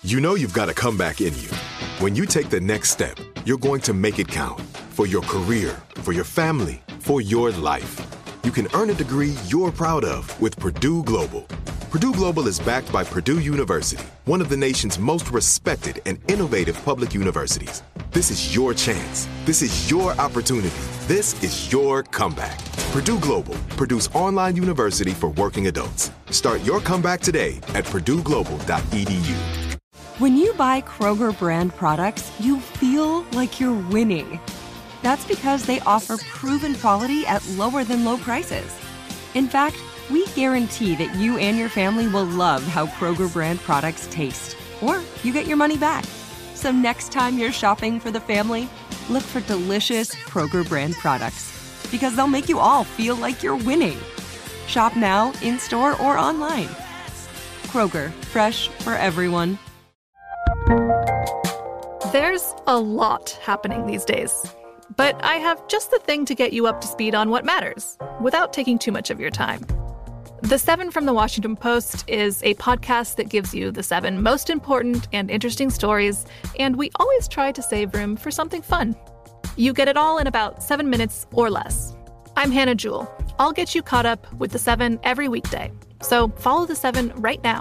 You know you've got a comeback in you. When you take the next step, you're going to make it count for your career, for your family, for your life. You can earn a degree you're proud of with Purdue Global. Purdue Global is backed by Purdue University, one of the nation's most respected and innovative public universities. This is your chance. This is your opportunity. This is your comeback. Purdue Global, Purdue's online university for working adults. Start your comeback today at purdueglobal.edu. When you buy Kroger brand products, you feel like you're winning. That's because they offer proven quality at lower than low prices. In fact, we guarantee that you and your family will love how Kroger brand products taste, or you get your money back. So next time you're shopping for the family, look for delicious Kroger brand products, because they'll make you all feel like you're winning. Shop now, in-store, or online. Kroger, fresh for everyone. There's a lot happening these days, but I have just the thing to get you up to speed on what matters, without taking too much of your time. The 7 from the Washington Post is a podcast that gives you the 7 most important and interesting stories, and we always try to save room for something fun. You get it all in about 7 minutes or less. I'm Hannah Jewell. I'll get you caught up with the 7 every weekday. So follow the 7 right now.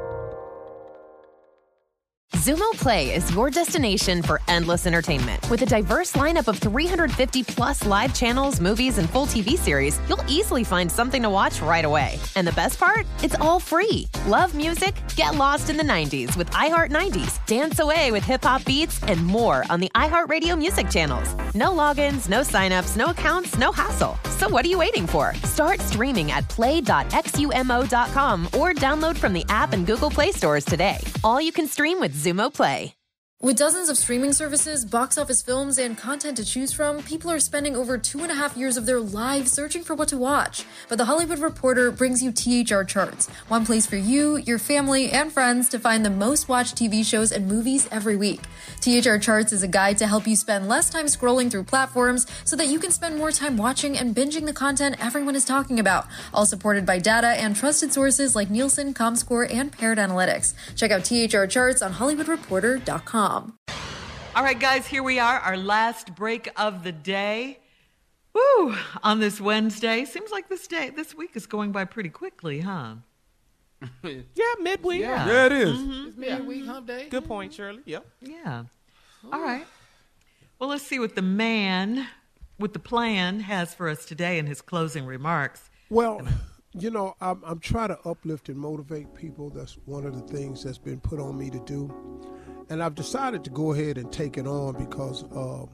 Xumo Play is your destination for endless entertainment. With a diverse lineup of 350-plus live channels, movies, and full TV series, you'll easily find something to watch right away. And the best part? It's all free. Love music? Get lost in the 90s with iHeart 90s, dance away with hip-hop beats, and more on the iHeartRadio music channels. No logins, no signups, no accounts, no hassle. So what are you waiting for? Start streaming at play.xumo.com or download from the app and Google Play stores today. All you can stream with Xumo Play. With dozens of streaming services, box office films, and content to choose from, people are spending over 2.5 years of their lives searching for what to watch. But The Hollywood Reporter brings you THR Charts, one place for you, your family, and friends to find the most watched TV shows and movies every week. THR Charts is a guide to help you spend less time scrolling through platforms so that you can spend more time watching and binging the content everyone is talking about, all supported by data and trusted sources like Nielsen, Comscore, and Paired Analytics. Check out THR Charts on HollywoodReporter.com. All right, guys, here we are, our last break of the day. Woo! On this Wednesday. Seems like this week is going by pretty quickly, huh? Yeah, midweek. Yeah, it is. Mm-hmm. It's midweek, hump day. Good point, Shirley. Yep. Yeah. All right. Well, let's see what the man with the plan has for us today in his closing remarks. Well, you know, I'm trying to uplift and motivate people. That's one of the things that's been put on me to do. And I've decided to go ahead and take it on because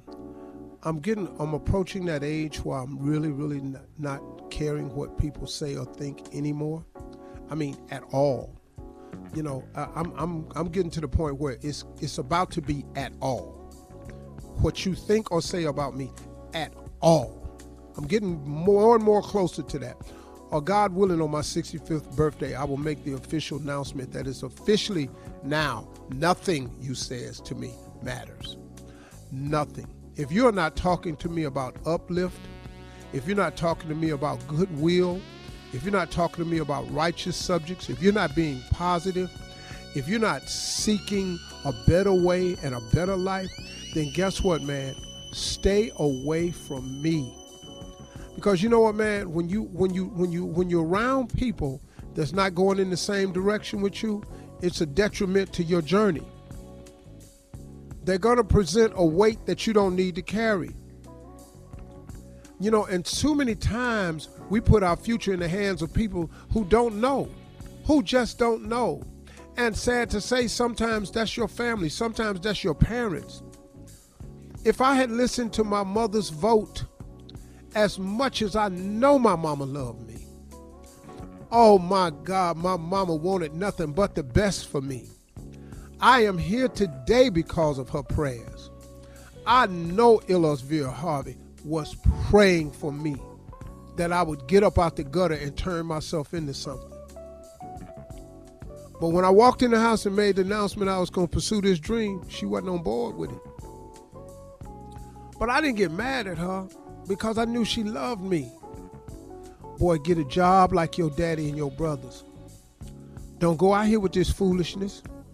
I'm approaching that age where I'm really not caring what people say or think anymore. I mean, at all. You know, I'm getting to the point where it's about to be at all. What you think or say about me, at all. I'm getting more and more closer to that. Or God willing, on my 65th birthday, I will make the official announcement that it's officially now, nothing you says to me matters. Nothing. If you're not talking to me about uplift, if you're not talking to me about goodwill, if you're not talking to me about righteous subjects, if you're not being positive, if you're not seeking a better way and a better life, then guess what, man? Stay away from me. Because you know what, man, when you're around people that's not going in the same direction with you, it's a detriment to your journey. They're going to present a weight that you don't need to carry. You know, and too many times we put our future in the hands of people who don't know, who just don't know. And sad to say, sometimes that's your family, sometimes that's your parents. If I had listened to my mother's vote as much as I know my mama loved me, oh my God, my mama wanted nothing but the best for me. I am here today because of her prayers. I know Ellisville Harvey was praying for me that I would get up out the gutter and turn myself into something. But when I walked in the house and made the announcement I was going to pursue this dream, she wasn't on board with it. But I didn't get mad at her because I knew she loved me. Boy, get a job like your daddy and your brothers. Don't go out here with this foolishness.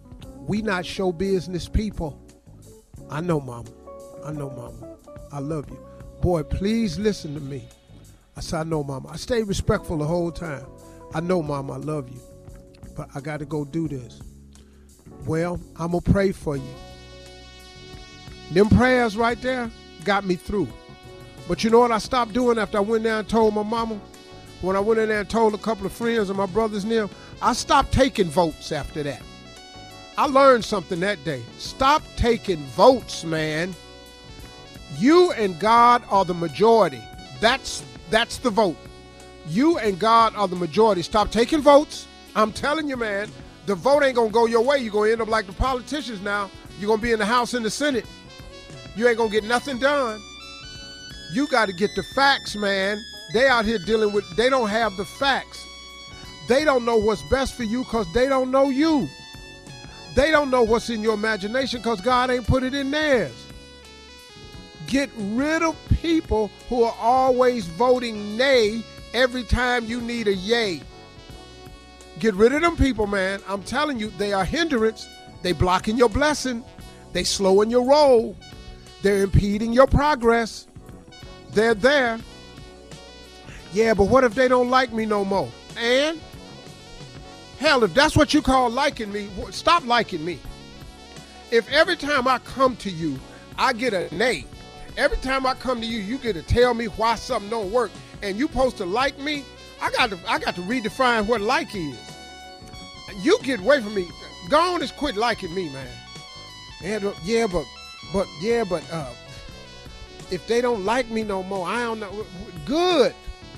We not show business people. I know, Mama. I love you. Boy, please listen to me. I said, I know, Mama. I stayed respectful the whole time. I know, Mama, I love you. But I got to go do this. Well, I'm going to pray for you. Them prayers right there got me through. But you know what I stopped doing after I went there and told my mama? When I went in there and told a couple of friends and my brothers and them, I stopped taking votes after that. I learned something that day. Stop taking votes, man. You and God are the majority. That's the vote. You and God are the majority. Stop taking votes. I'm telling you, man, the vote ain't going to go your way. You're going to end up like the politicians now. You're going to be in the House and the Senate. You ain't going to get nothing done. You got to get the facts, man. They out here dealing with, they don't have the facts. They don't know what's best for you because they don't know you. They don't know what's in your imagination because God ain't put it in theirs. Get rid of people who are always voting nay every time you need a yay. Get rid of them people, man. I'm telling you, they are hindrance. They blocking your blessing. They slowing your roll. They're impeding your progress. They're there. Yeah, but what if they don't like me no more? And hell, if that's what you call liking me, stop liking me. If every time I come to you, I get a nay. Every time I come to you, you get to tell me why something don't work, and you supposed to like me, I got to redefine what like is. You get away from me. Go on and quit liking me, man. And but if they don't like me no more, I don't know. Good.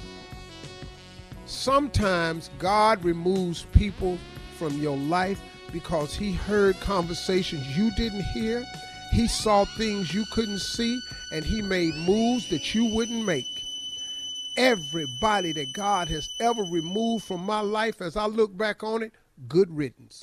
Sometimes God removes people from your life because he heard conversations you didn't hear. He saw things you couldn't see, and he made moves that you wouldn't make. Everybody that God has ever removed from my life, as I look back on it, good riddance.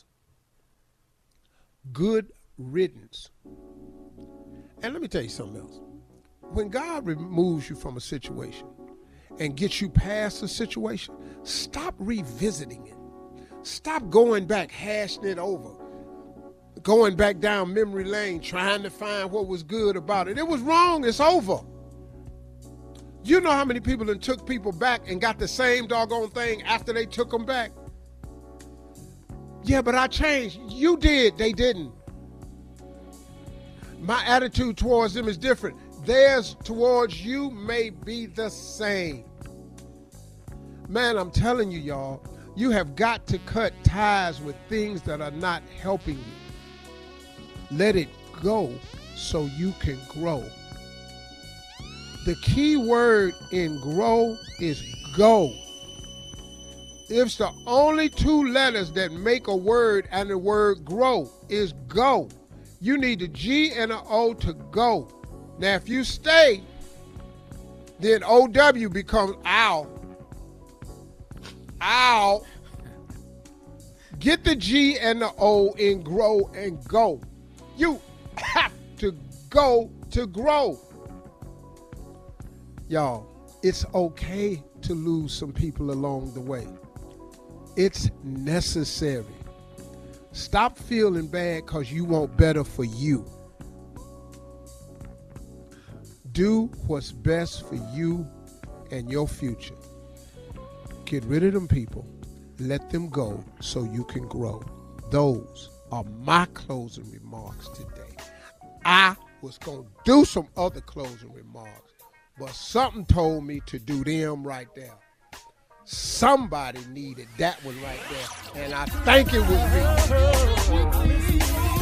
Good riddance. And let me tell you something else. When God removes you from a situation and gets you past the situation, stop revisiting it. Stop going back, hashing it over. Going back down memory lane, trying to find what was good about it. It was wrong. It's over. You know how many people that took people back and got the same doggone thing after they took them back? Yeah, but I changed. You did. They didn't. My attitude towards them is different. Theirs towards you may be the same. Man, I'm telling you, y'all, you have got to cut ties with things that are not helping you. Let it go so you can grow. The key word in grow is go. It's the only two letters that make a word, and the word grow is go. You need a G and an O to go. Now, if you stay, then OW becomes ow. Ow. Get the G and the O in grow and go. You have to go to grow. Y'all, it's okay to lose some people along the way. It's necessary. Stop feeling bad because you want better for you. Do what's best for you and your future. Get rid of them people. Let them go so you can grow. Those are my closing remarks today. I was going to do some other closing remarks, but something told me to do them right there. Somebody needed that one right there, and I think it was me.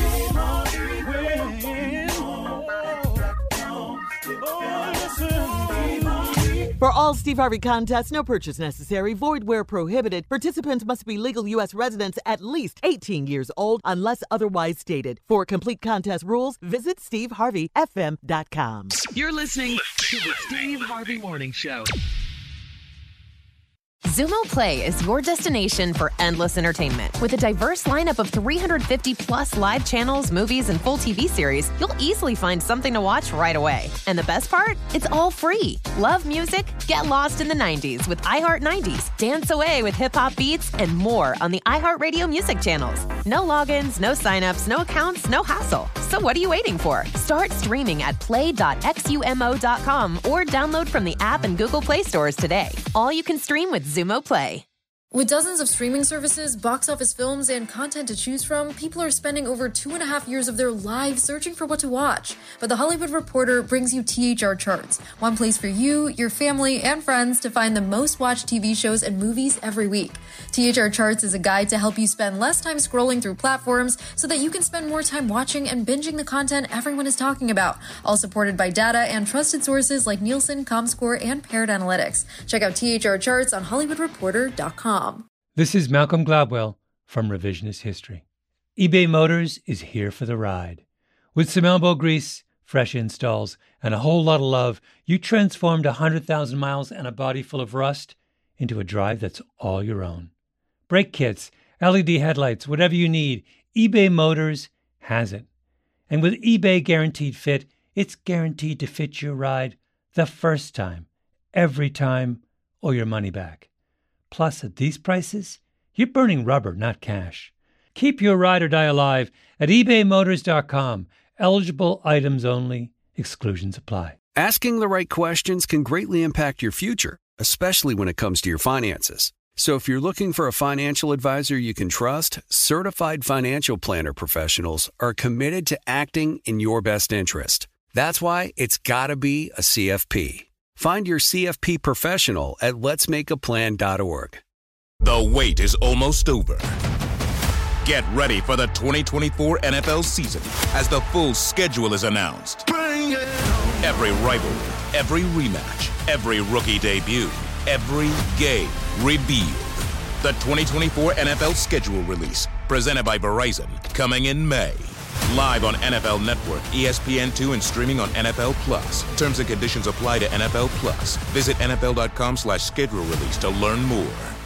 For all Steve Harvey contests, no purchase necessary, void where prohibited. Participants must be legal U.S. residents at least 18 years old unless otherwise stated. For complete contest rules, visit SteveHarveyFM.com. You're listening to the Steve Harvey Morning Show. Zumo Play is your destination for endless entertainment. With a diverse lineup of 350 plus live channels, movies, and full TV series, you'll easily find something to watch right away. And the best part? It's all free. Love music? Get lost in the 90s with iHeart 90s, dance away with hip-hop beats, and more on the iHeartRadio music channels. No logins, no signups, no accounts, no hassle. So what are you waiting for? Start streaming at play.xumo.com or download from the app and Google Play stores today. All you can stream with Zumo Play. With dozens of streaming services, box office films, and content to choose from, people are spending over 2.5 years of their lives searching for what to watch. But The Hollywood Reporter brings you THR Charts, one place for you, your family, and friends to find the most watched TV shows and movies every week. THR Charts is a guide to help you spend less time scrolling through platforms so that you can spend more time watching and binging the content everyone is talking about, all supported by data and trusted sources like Nielsen, Comscore, and Paired Analytics. Check out THR Charts on HollywoodReporter.com. This is Malcolm Gladwell from Revisionist History. eBay Motors is here for the ride. With some elbow grease, fresh installs, and a whole lot of love, you transformed 100,000 miles and a body full of rust into a drive that's all your own. Brake kits, LED headlights, whatever you need, eBay Motors has it. And with eBay Guaranteed Fit, it's guaranteed to fit your ride the first time, every time, or your money back. Plus, at these prices, you're burning rubber, not cash. Keep your ride or die alive at ebaymotors.com. Eligible items only. Exclusions apply. Asking the right questions can greatly impact your future, especially when it comes to your finances. So if you're looking for a financial advisor you can trust, certified financial planner professionals are committed to acting in your best interest. That's why it's got to be a CFP. Find your CFP professional at letsmakeaplan.org. The wait is almost over. Get ready for the 2024 NFL season as the full schedule is announced. Every rivalry, every rematch, every rookie debut, every game revealed. The 2024 NFL schedule release, presented by Verizon, coming in May. Live on NFL Network, ESPN2, and streaming on NFL Plus. Terms and conditions apply to NFL Plus. Visit NFL.com/schedule release to learn more.